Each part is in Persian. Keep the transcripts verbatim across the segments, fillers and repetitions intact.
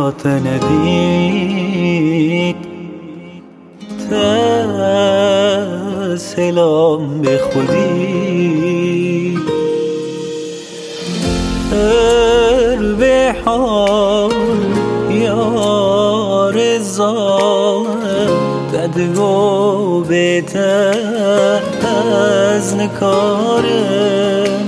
خاطر ندید تا سلام به خودی هر به حال یار ظالم ددگو بهتر از نکارم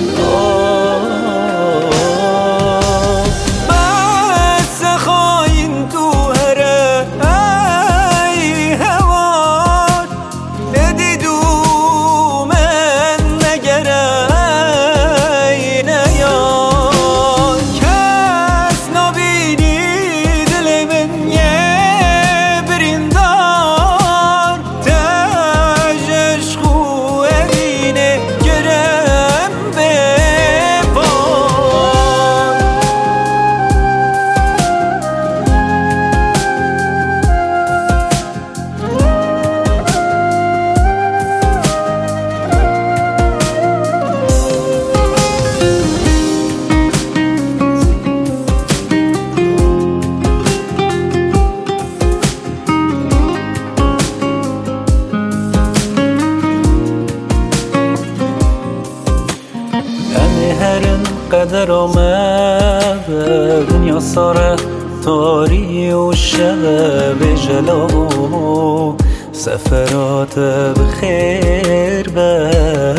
قدر آمد دنیا ساره تاری و شب جلو سفرات بخیر به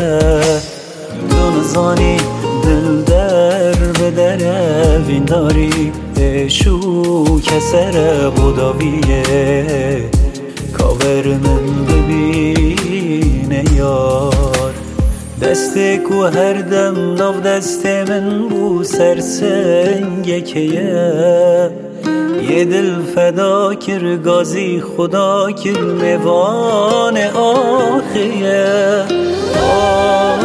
دونزانی دل در به در وین داری شو کسر بوداویه کاور من ببینه یار دسته کو هر دم ناف دست من بو سرسنگ که یه دل فدا کر گازی خدا کر میوان آخیه